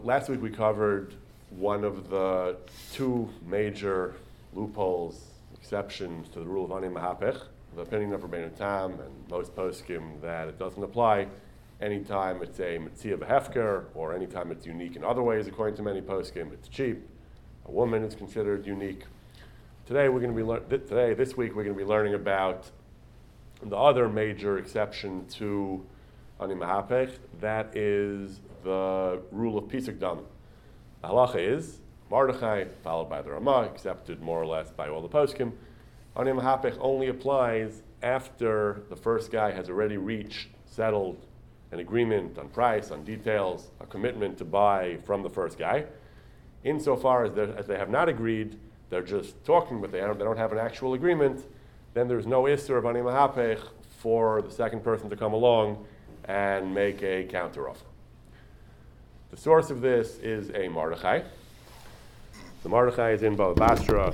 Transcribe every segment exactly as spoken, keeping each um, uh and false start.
Last week we covered one of the two major loopholes, exceptions to the rule of Ani Mahapech, the opinion of Rabbeinu Tam and most poskim that it doesn't apply anytime it's a Metzia B'Hefker or anytime it's unique in other ways. According to many poskim, it's cheap. A woman is considered unique. Today we're going to be lear- th- today this week we're going to be learning about the other major exception to Ani Mahapech, that is the rule of Pisuk Damim. The halacha is Mordechai, followed by the Ramah, accepted more or less by all the poskim. Ani Mahapech only applies after the first guy has already reached, settled an agreement on price, on details, a commitment to buy from the first guy. Insofar as, as they have not agreed, they're just talking, but they don't, they don't have an actual agreement, then there's no issur of Ani Mahapech for the second person to come along and make a counteroffer. The source of this is a Mordechai. The Mordechai is in Bava Basra.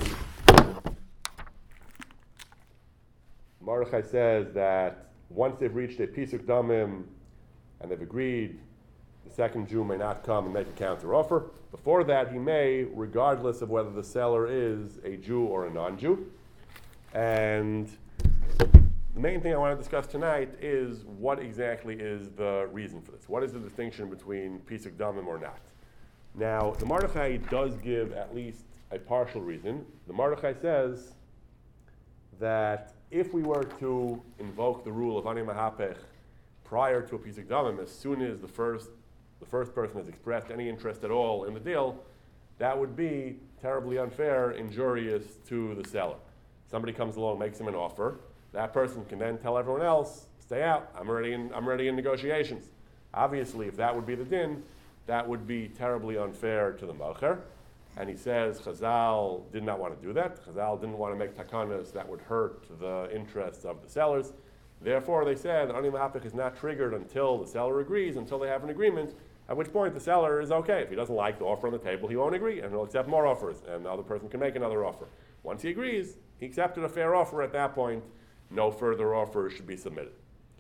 Mordechai says that once they've reached a Pisuk Damim and they've agreed, the second Jew may not come and make a counteroffer. Before that, he may, regardless of whether the seller is a Jew or a non-Jew. And the main thing I want to discuss tonight is what exactly is the reason for this. What is the distinction between Pisuk Damim or not? Now, the Mordechai does give at least a partial reason. The Mordechai says that if we were to invoke the rule of Ani Mahapech prior to a Pisuk Damim, as soon as the first the first person has expressed any interest at all in the deal, that would be terribly unfair, injurious to the seller. Somebody comes along, makes him an offer. That person can then tell everyone else, stay out, I'm already in, I'm already in negotiations. Obviously, if that would be the din, that would be terribly unfair to the mocher. And he says Chazal did not want to do that. Chazal didn't want to make takanas that would hurt the interests of the sellers. Therefore, they said Ani Mahapech is not triggered until the seller agrees, until they have an agreement, at which point the seller is okay. If he doesn't like the offer on the table, he won't agree, and he'll accept more offers, and the other person can make another offer. Once he agrees, he accepted a fair offer at that point. No further offers should be submitted.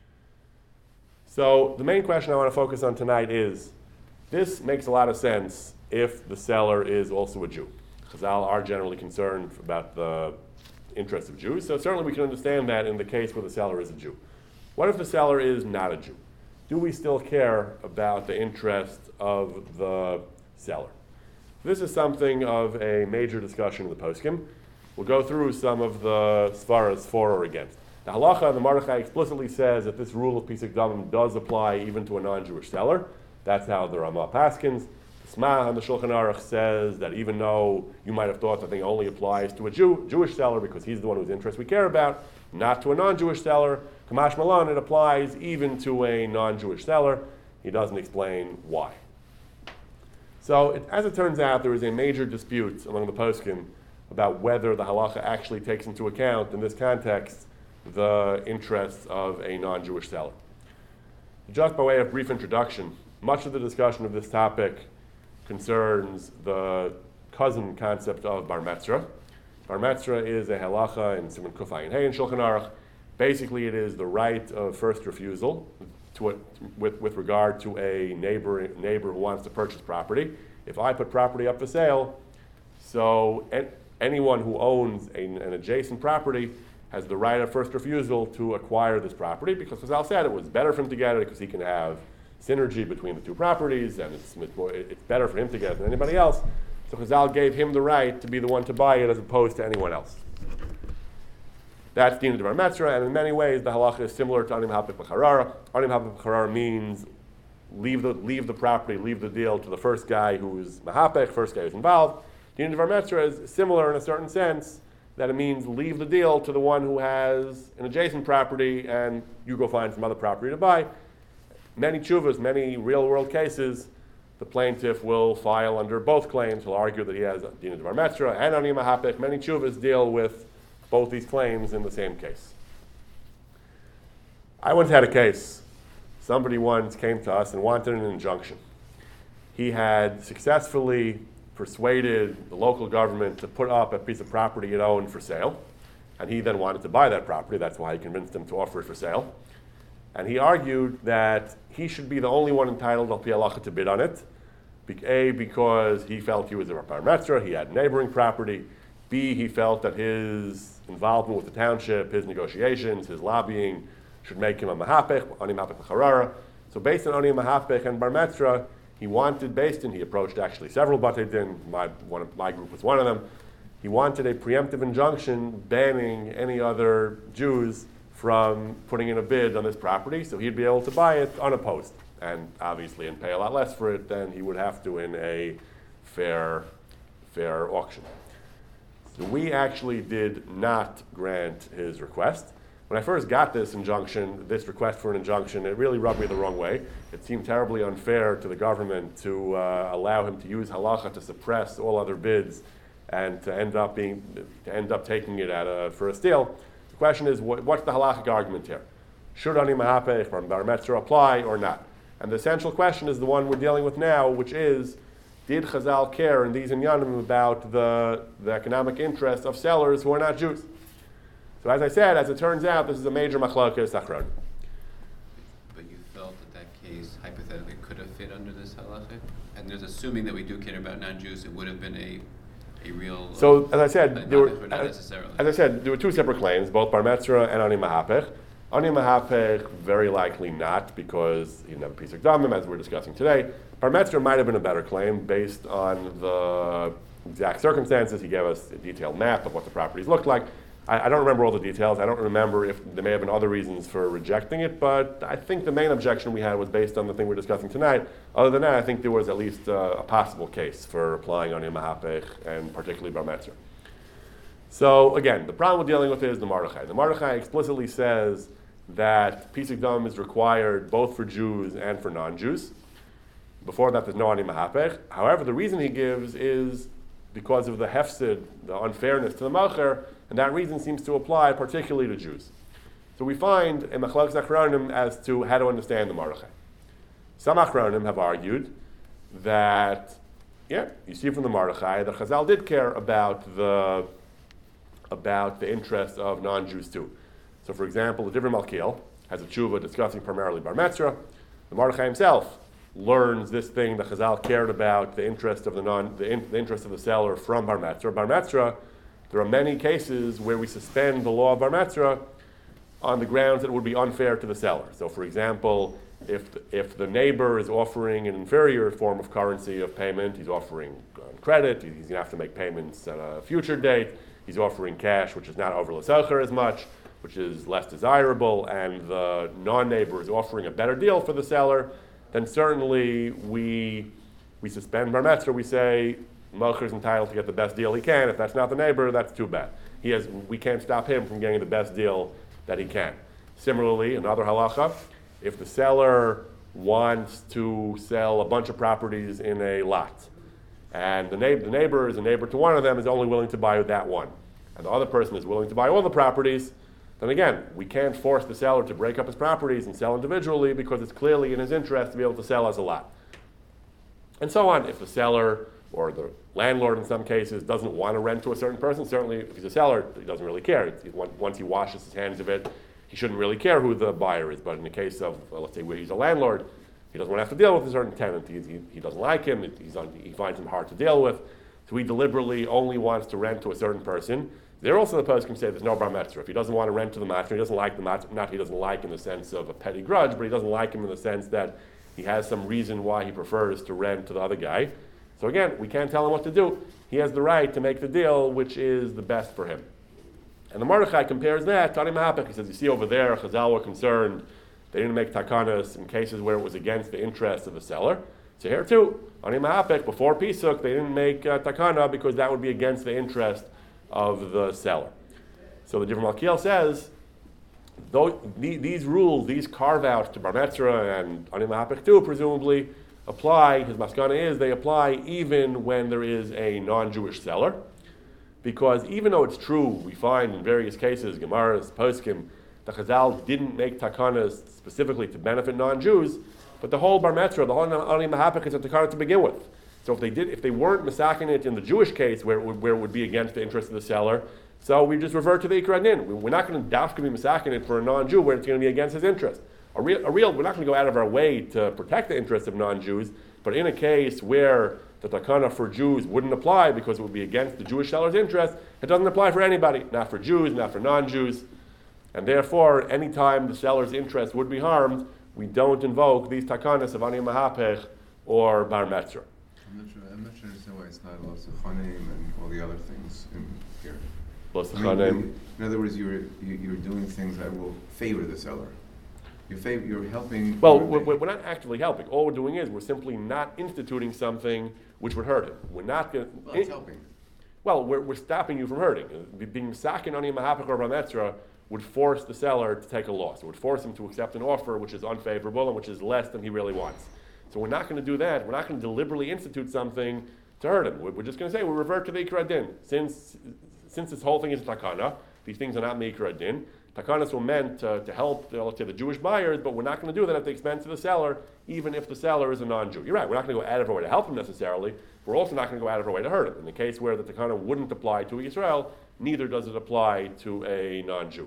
So the main question I want to focus on tonight is, this makes a lot of sense if the seller is also a Jew. Chazal are generally concerned about the interests of Jews, so certainly we can understand that in the case where the seller is a Jew. What if the seller is not a Jew? Do we still care about the interest of the seller? This is something of a major discussion in the poskim. We'll go through some of the svaras for or against. The halacha and the Mordechai explicitly says that this rule of Pisuk Damim does apply even to a non-Jewish seller. That's how the Ramah paskins. The Sma on the Shulchan Aruch says that even though you might have thought that thing only applies to a Jew, Jewish seller because he's the one whose interest we care about, not to a non-Jewish seller, Kamash Malan, it applies even to a non-Jewish seller. He doesn't explain why. So it, as it turns out, there is a major dispute among the poskim about whether the halacha actually takes into account, in this context, the interests of a non-Jewish seller. Just by way of brief introduction, much of the discussion of this topic concerns the cousin concept of bar metzra. Bar metzra is a halacha in Siman Kuf Ayin Hey in Shulchan Aruch. Basically, it is the right of first refusal to a, with, with regard to a neighbor neighbor who wants to purchase property. If I put property up for sale, so en- anyone who owns a, an adjacent property has the right of first refusal to acquire this property, because Chazal said it was better for him to get it because he can have synergy between the two properties, and it's, it's better for him to get it than anybody else. So Chazal gave him the right to be the one to buy it as opposed to anyone else. That's Din Devar Metzra, and in many ways the halacha is similar to Ani Mahapech B'Charara. Ani Mahapech B'Charara means leave the leave the property, leave the deal to the first guy who's Mahapech, first guy who's involved. Din Devar Metzra is similar in a certain sense, that it means leave the deal to the one who has an adjacent property and you go find some other property to buy. Many tshuvas, many real-world cases, the plaintiff will file under both claims. He'll argue that he has Din Devar Metzra and Ani Mahapech. Many tshuvas deal with both these claims in the same case. I once had a case. Somebody once came to us and wanted an injunction. He had successfully persuaded the local government to put up a piece of property he owned for sale, and he then wanted to buy that property. That's why he convinced them to offer it for sale. And he argued that he should be the only one entitled al pi halacha to bid on it, A, because he felt he was a bar mitzvah, he had neighboring property. B, he felt that his involvement with the township, his negotiations, his lobbying should make him a mahapech, ani mahapech l'charara. So based on ani mahapech and bar mitzvah, he wanted, based in, he approached actually several batei din, my, one of, my group was one of them. He wanted a preemptive injunction banning any other Jews from putting in a bid on this property, so he'd be able to buy it unopposed, and obviously and pay a lot less for it than he would have to in a fair, fair auction. So we actually did not grant his request. When I first got this injunction, this request for an injunction, it really rubbed me the wrong way. It seemed terribly unfair to the government to uh, allow him to use halacha to suppress all other bids and to end up being, to end up taking it at a, for a steal. The question is, what, what's the halachic argument here? Should ani mahapech or bar mitzvah apply or not? And the essential question is the one we're dealing with now, which is, did Chazal care in these inyanim about the, the economic interests of sellers who are not Jews? So as I said, as it turns out, this is a major machlokes achron. But you felt that that case hypothetically could have fit under this halacha? And there's assuming that we do care about non-Jews, it would have been a a real... So as I said, uh, there were, not, not necessarily. as I said, there were two separate claims, both bar mitzvah and ani mahapech. Ani mahapech, very likely not, because he didn't have a piece of damim, as we're discussing today. Bar mitzvah might have been a better claim based on the exact circumstances. He gave us a detailed map of what the properties looked like. I, I don't remember all the details. I don't remember if there may have been other reasons for rejecting it, but I think the main objection we had was based on the thing we're discussing tonight. Other than that, I think there was at least uh, a possible case for applying ani mahapech, and particularly bar mitzvah. So again, the problem we're dealing with is the Mordechai. The Mordechai explicitly says that Pisuk Dam is required both for Jews and for non-Jews. Before that, there's no ani mahapech. However, the reason he gives is because of the hefsid, the unfairness to the malcher, and that reason seems to apply particularly to Jews. So we find in machlokes achronim as to how to understand the Mordechai. Some achronim have argued that, yeah, you see from the Mordechai that Chazal did care about the about the interests of non-Jews too. So, for example, the Divrei Malkiel has a tshuva discussing primarily bar mitzvah. The Mordechai himself learns this thing that Chazal cared about the interest of the non the, in, the interest of the seller from bar mitzvah. Bar mitzvah, there are many cases where we suspend the law of bar mitzvah on the grounds that it would be unfair to the seller. So, for example, if the, if the neighbor is offering an inferior form of currency of payment, he's offering credit, he's going to have to make payments at a future date, he's offering cash, which is not over l'socher as much, which is less desirable, and the non-neighbor is offering a better deal for the seller, then certainly we we suspend bar mitzvah. We say Malcher is entitled to get the best deal he can. If that's not the neighbor, that's too bad. He has we can't stop him from getting the best deal that he can. Similarly, another halacha, if the seller wants to sell a bunch of properties in a lot, and the neighbor, the neighbor is a neighbor to one of them, is only willing to buy that one, and the other person is willing to buy all the properties, then again, we can't force the seller to break up his properties and sell individually because it's clearly in his interest to be able to sell as a lot. And so on. If the seller or the landlord in some cases doesn't want to rent to a certain person, certainly if he's a seller, he doesn't really care. He, once he washes his hands of it, he shouldn't really care who the buyer is. But in the case of, well, let's say where he's a landlord, he doesn't want to have to deal with a certain tenant. He, he, he doesn't like him. He's un, he finds him hard to deal with. So he deliberately only wants to rent to a certain person. There also the post can say there's no bar mitzvah. If he doesn't want to rent to the master, he doesn't like the master, not he doesn't like in the sense of a petty grudge, but he doesn't like him in the sense that he has some reason why he prefers to rent to the other guy. So again, we can't tell him what to do. He has the right to make the deal which is the best for him. And the Mordechai compares that to ani mahapech. He says, you see over there, Chazal were concerned they didn't make takanas in cases where it was against the interest of the seller. So here too, ani mahapech, before Pisuk, they didn't make uh, takana because that would be against the interest of the seller. So the Divrei Malkiel says, though, the, these rules, these carve-outs to bar mitzvah and ani mahapech too, presumably, apply, his maskana is, they apply even when there is a non-Jewish seller. Because even though it's true, we find in various cases, Gemaras, Poskim, the Chazal didn't make takanas specifically to benefit non-Jews, but the whole bar mitzvah, the whole ani mahapech is a takana to begin with. So if they did, if they weren't masakin it in the Jewish case, where it would, where it would be against the interest of the seller, so we just revert to the Ikra Din. We're not going to dafka be masakin it for a non-Jew where it's going to be against his interest. A real, a real, we're not going to go out of our way to protect the interests of non-Jews, But in a case where the takana for Jews wouldn't apply because it would be against the Jewish seller's interest, it doesn't apply for anybody, not for Jews, not for non-Jews. And therefore, anytime the seller's interest would be harmed, we don't invoke these takanas of ani mahapech or bar metzra. I'm not sure. I'm not sure understand why it's not los chanim and all the other things in here. Los I mean, chanim. in other words, you're you, you're doing things that will favor the seller. You're fav- You're helping. Well, you're- we're, we're not actively helping. All we're doing is we're simply not instituting something which would hurt him. We're not going well, it's helping. Well, we're, we're stopping you from hurting. Uh, Being misakin ani mahapech or bar metzra would force the seller to take a loss. It would force him to accept an offer which is unfavorable and which is less than he really wants. So we're not going to do that. We're not going to deliberately institute something to hurt him. We're, we're just going to say we revert to the ikra din. Since since this whole thing is takana, these things are not mikra din. Takanas were meant to, to help, uh, let's say, the Jewish buyers, but we're not going to do that at the expense of the seller, even if the seller is a non-Jew. You're right. We're not going to go out of our way to help him necessarily. We're also not going to go out of our way to hurt him. In the case where the takana wouldn't apply to Israel, neither does it apply to a non-Jew.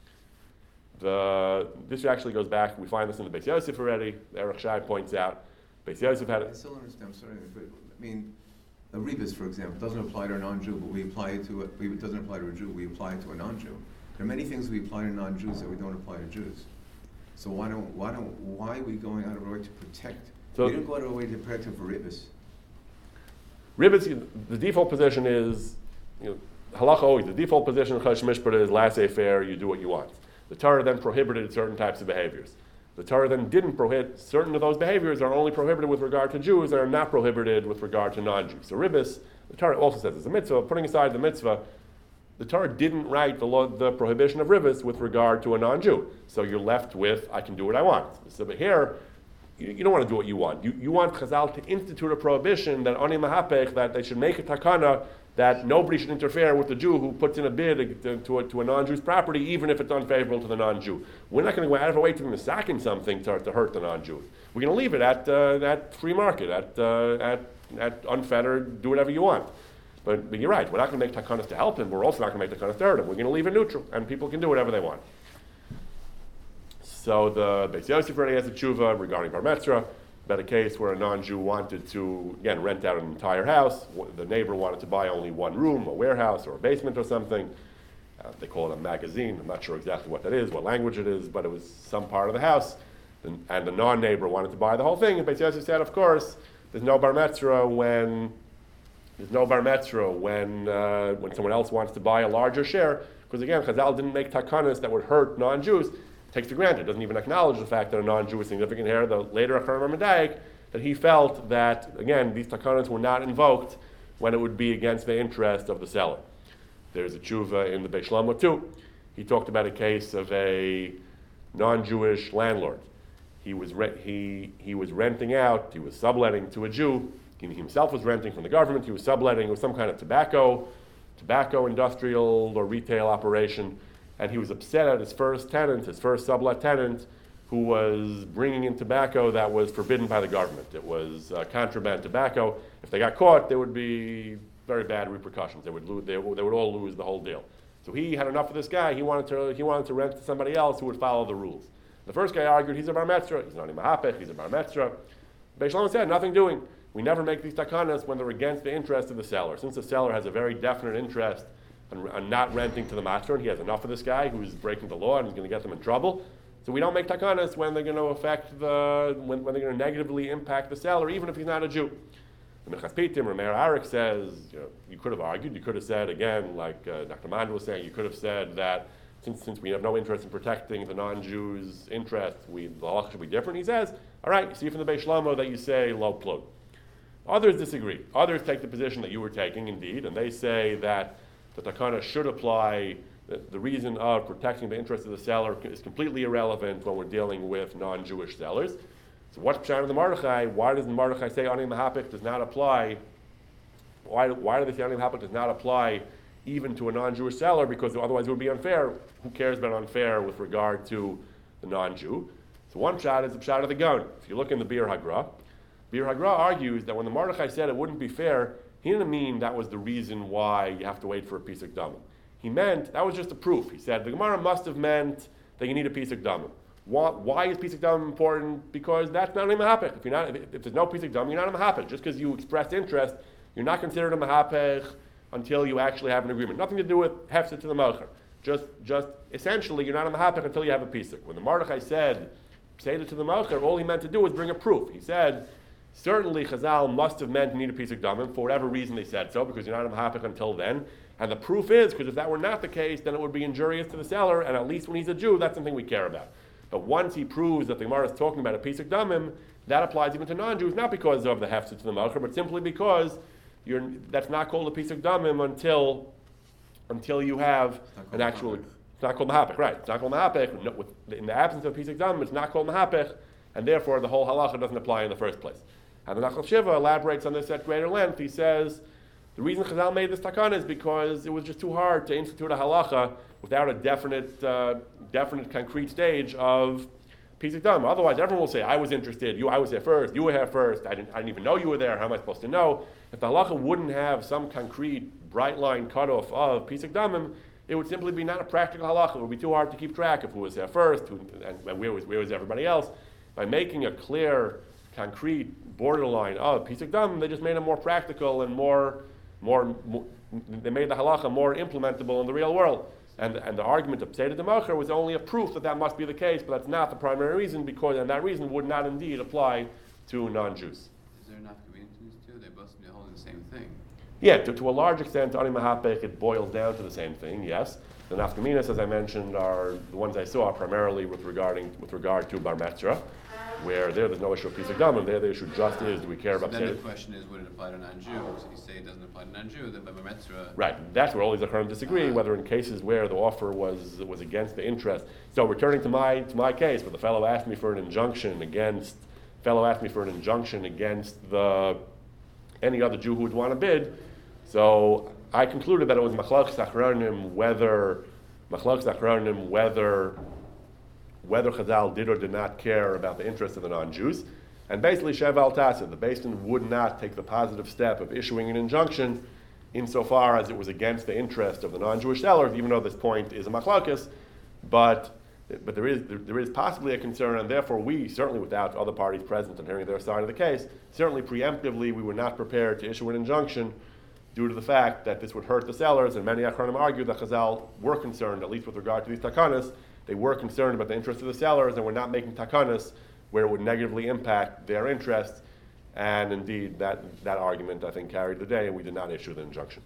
The, this actually goes back, we find this in the Beis Yosef already. Erech Shai points out, Beis Yosef had I a, still don't understand. I'm sorry, but I mean, a rebus, for example, doesn't apply to a non-Jew, but we apply it to a, we, it doesn't apply to a Jew. We apply it to a non-Jew. There are many things we apply to non-Jews that we don't apply to Jews. So why don't why don't why are we going out of our way to protect? So- we don't go out of our way to protect him for rebus. Ribbits, the default position is, you know, halacha always, the default position of Chodesh Mishpat is laissez-faire, you do what you want. The Torah then prohibited certain types of behaviors. The Torah then didn't prohibit, certain of those behaviors are only prohibited with regard to Jews and are not prohibited with regard to non-Jews. So ribbis, the Torah also says it's a mitzvah, putting aside the mitzvah, the Torah didn't write the, law, the prohibition of ribbis with regard to a non-Jew. So you're left with, I can do what I want. So but here, you, you don't want to do what you want. You, you want Chazal to institute a prohibition that ani mahapech, that they should make a takana that nobody should interfere with the Jew who puts in a bid to, to, a, to a non-Jew's property, even if it's unfavorable to the non-Jew. We're not going to go out of our way to be misacking something to, to hurt the non-Jew. We're going to leave it at uh, at free market, at, uh, at at unfettered, do whatever you want. But, but you're right, we're not going to make takanas to help him, we're also not going to make takanas to hurt him. We're going to leave it neutral, and people can do whatever they want. So the Beis Yosef already has a tshuva regarding bar metzra, about a case where a non-Jew wanted to, again, rent out an entire house. The neighbor wanted to buy only one room, a warehouse or a basement or something. Uh, they call it a magazine. I'm not sure exactly what that is, what language it is, but it was some part of the house. And, and the non-neighbor wanted to buy the whole thing. And Beis Yosef said, of course, there's no bar metzra when there's no bar metzra when uh, when someone else wants to buy a larger share. Because again, Chazal didn't make takanas that would hurt non-Jews. Takes for granted, doesn't even acknowledge the fact that a non-Jew is significant here. The later Acharon Medayik, that he felt that, again, these takanas were not invoked when it would be against the interest of the seller. There's a tshuva in the Beis Shlomo too. He talked about a case of a non-Jewish landlord. He was re- he he was renting out, he was subletting to a Jew. He himself was renting from the government. He was subletting with some kind of tobacco, tobacco industrial or retail operation. And he was upset at his first tenant, his first sublet tenant, who was bringing in tobacco that was forbidden by the government. It was uh, contraband tobacco. If they got caught, there would be very bad repercussions. They would lose, they, would- they would all lose the whole deal. So he had enough of this guy. He wanted to he wanted to rent to somebody else who would follow the rules. The first guy argued he's a bar metzra. He's not a mahapech. He's a bar metzra. Beis Shlomo said nothing doing. We never make these takanas when they're against the interest of the seller. Since the seller has a very definite interest and, and not renting to the master, and he has enough of this guy who's breaking the law and is going to get them in trouble. So we don't make takanas when they're going to affect the, when, when they're going to negatively impact the seller, even if he's not a Jew. The Minchas Pitim, Rameir Arik says, you know, you could have argued, you could have said, again, like uh, Doctor Mand was saying, you could have said that since, since we have no interest in protecting the non-Jews' interest, we, the halacha should be different. He says, all right, you see from the Beis Shlomo that you say lo plug. Others disagree. Others take the position that you were taking, indeed, and they say that the takana should apply. The, the reason of protecting the interest of the seller is completely irrelevant when we're dealing with non-Jewish sellers. So what's pshat of the Mordechai? Why does the Mordechai say ani mahapik does not apply? Why, why do they say ani mahapik does not apply even to a non-Jewish seller? Because otherwise it would be unfair. Who cares about unfair with regard to the non-Jew? So one pshat is the pshat of the Gaon. If you look in the Bir Hagra, Bir Hagra argues that when the Mordechai said it wouldn't be fair, he didn't mean that was the reason why you have to wait for a piece of damim. He meant, that was just a proof. He said, the Gemara must have meant that you need a piece of damim. Why, why is Pisuk Dam important? Because that's not a Mahapech. If you're not, if, if there's no Pisuk Dam, you're not a Mahapech. Just because you expressed interest, you're not considered a Mahapech until you actually have an agreement. Nothing to do with Hefset to the Melcher. Just, just essentially, you're not a Mahapech until you have a Pisuk. When the Mordechai said, Seder to the Melcher, all he meant to do was bring a proof. He said, certainly Chazal must have meant to need a Pisuk Damim for whatever reason they said so, because you're not a Mahapech until then. And the proof is, because if that were not the case, then it would be injurious to the seller, and at least when he's a Jew, that's something we care about. But once he proves that the Gemara is talking about a Pisuk Damim, that applies even to non-Jews, not because of the Hefset to the Melcher, but simply because you're, that's not called a Pisuk Damim until, until you have an actual... Mahapech. It's not called Mahapech, right. It's not called Mahapech. No, with, in the absence of Pisuk Damim, it's not called Mahapech, and therefore the whole halacha doesn't apply in the first place. And the Nachal Shiva elaborates on this at greater length. He says, the reason Chazal made this takana is because it was just too hard to institute a halacha without a definite, uh, definite, concrete stage of Pisuk Damim. Otherwise, everyone will say, I was interested, you, I was there first, you were here first, I didn't, I didn't even know you were there, how am I supposed to know? If the halacha wouldn't have some concrete, bright line cutoff of Pisuk Damim, it would simply be not a practical halacha. It would be too hard to keep track of who was there first, who, and, and where was where was everybody else. By making a clear, concrete borderline of Pisuk Damim, they just made it more practical and more, more, more they made the halacha more implementable in the real world. And, and the argument of Seder Democher was only a proof that that must be the case, but that's not the primary reason, because and that reason would not indeed apply to non-Jews. Is there enough community to these two? They both be holding the same thing. Yeah, to, to a large extent, Ani Mahapech, it boils down to the same thing, yes. The nafkaminas, as I mentioned, are the ones I saw primarily with regarding with regard to Bar Metzra, where there there's no issue of Pisuk Damim. There the issue just is, do we care So about then Seder? the question is, would it apply to non-Jew? So you say it doesn't apply to non-Jew, then by Bar Metzra... Right, that's where all these Acharonim disagree, whether in cases where the offer was was against the interest. So returning to my to my case, where the fellow asked me for an injunction against, fellow asked me for an injunction against the any other Jew who would want to bid. So I concluded that it was Machlokes Acharonim whether Machlokes Acharonim whether whether Chazal did or did not care about the interest of the non-Jews, and basically Sheval Tasa, the Beis Din would not take the positive step of issuing an injunction insofar as it was against the interest of the non-Jewish sellers, even though this point is a Machlokes, but but there is there, there is possibly a concern, and therefore we, certainly without other parties present and hearing their side of the case, certainly preemptively we were not prepared to issue an injunction due to the fact that this would hurt the sellers, and many Acharonim argued that Chazal were concerned, at least with regard to these takanas, they were concerned about the interest of the sellers and were not making takanas where it would negatively impact their interests, and indeed that, that argument, I think, carried the day, and we did not issue the injunction.